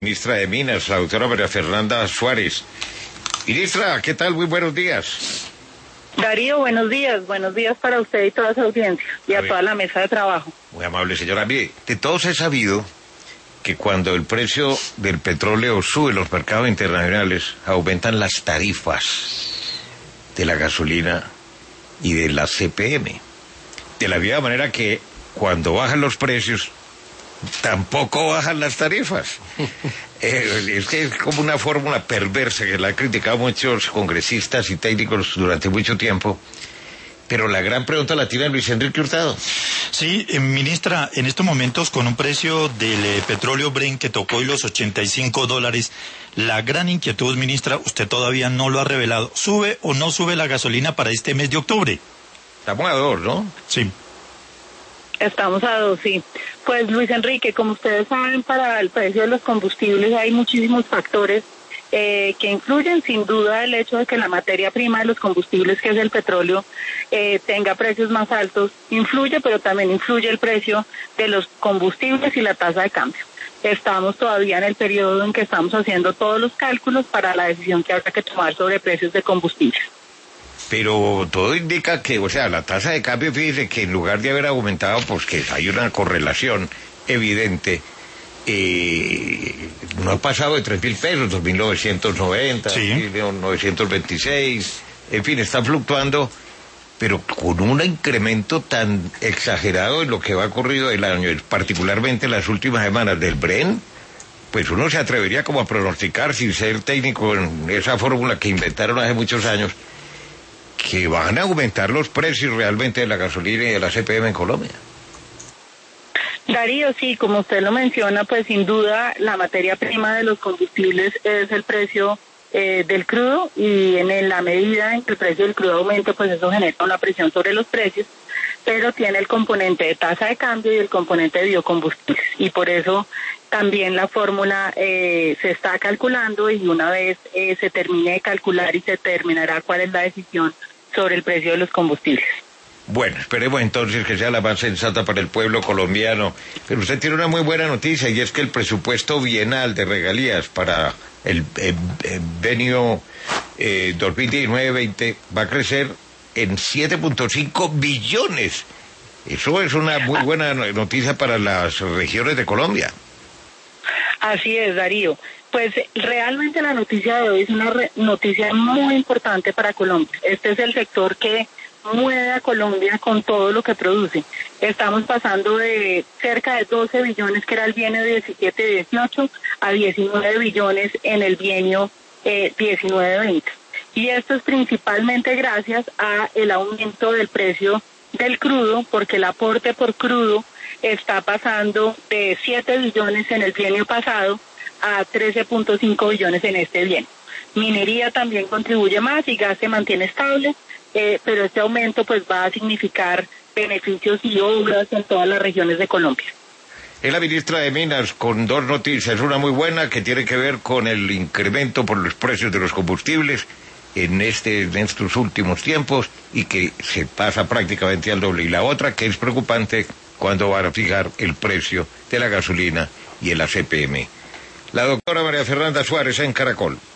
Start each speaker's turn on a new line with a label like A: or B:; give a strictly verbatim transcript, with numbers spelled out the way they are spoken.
A: Ministra de Minas, la doctora María Fernanda Suárez. Ministra, ¿qué tal? Muy buenos días.
B: Darío, buenos días. Buenos días para usted y toda su audiencia y a, a toda la mesa de trabajo.
A: Muy amable, señora. Mire, de todos he sabido que cuando el precio del petróleo sube en los mercados internacionales, aumentan las tarifas de la gasolina y de la C P M. De la misma manera que cuando bajan los precios, tampoco bajan las tarifas. Eh, es que es como una fórmula perversa que la han criticado muchos congresistas y técnicos durante mucho tiempo. Pero la gran pregunta la tiene Luis Enrique Hurtado.
C: Sí, eh, ministra, en estos momentos con un precio del eh, petróleo Brent que tocó hoy los ochenta y cinco dólares, la gran inquietud, ministra, usted todavía no lo ha revelado. ¿Sube o no sube la gasolina para este mes de octubre?
A: Estamos a dos, ¿no?
C: Sí.
B: Estamos a dos, sí. Pues Luis Enrique, como ustedes saben, para el precio de los combustibles hay muchísimos factores eh, que influyen. Sin duda el hecho de que la materia prima de los combustibles, que es el petróleo, eh, tenga precios más altos, influye, pero también influye el precio de los combustibles y la tasa de cambio. Estamos todavía en el periodo en que estamos haciendo todos los cálculos para la decisión que habrá que tomar sobre precios de combustibles.
A: Pero todo indica que, o sea, la tasa de cambio, fíjese que en lugar de haber aumentado, pues que hay una correlación evidente, eh, no ha pasado de tres mil pesos, dos mil novecientos noventa,
C: sí.
A: dos mil novecientos veintiséis, en fin, está fluctuando, pero con un incremento tan exagerado en lo que va ocurrido el año, particularmente en las últimas semanas del Brent, pues uno se atrevería como a pronosticar, sin ser técnico en esa fórmula que inventaron hace muchos años, que van a aumentar los precios realmente de la gasolina y de la C P M en Colombia.
B: Darío, sí, como usted lo menciona, pues sin duda la materia prima de los combustibles es el precio eh, del crudo, y en la medida en que el precio del crudo aumente, pues eso genera una presión sobre los precios, pero tiene el componente de tasa de cambio y el componente de biocombustibles, y por eso también la fórmula eh, se está calculando, y una vez eh, se termine de calcular y se determinará cuál es la decisión sobre el precio de los combustibles.
A: Bueno, esperemos entonces que sea la más sensata para el pueblo colombiano. Pero usted tiene una muy buena noticia, y es que el presupuesto bienal de regalías para el, el, el venio eh, dos mil diecinueve veinte va a crecer en siete punto cinco billones. Eso es una muy buena noticia para las regiones de Colombia.
B: Así es, Darío. Pues realmente la noticia de hoy es una re- noticia muy importante para Colombia. Este es el sector que mueve a Colombia con todo lo que produce. Estamos pasando de cerca de doce billones, que era el bienio diecisiete dieciocho, a diecinueve billones en el bienio eh, diecinueve veinte. Y esto es principalmente gracias a el aumento del precio del crudo, porque el aporte por crudo está pasando de siete billones en el bienio pasado a trece punto cinco billones en este bienio. Minería también contribuye más y gas se mantiene estable, eh, pero este aumento pues va a significar beneficios y obras en todas las regiones de Colombia.
A: Es la ministra de Minas con dos noticias, una muy buena que tiene que ver con el incremento por los precios de los combustibles en, este, en estos últimos tiempos, y que se pasa prácticamente al doble, y la otra que es preocupante cuando van a fijar el precio de la gasolina y el A C P M. La doctora María Fernanda Suárez en Caracol.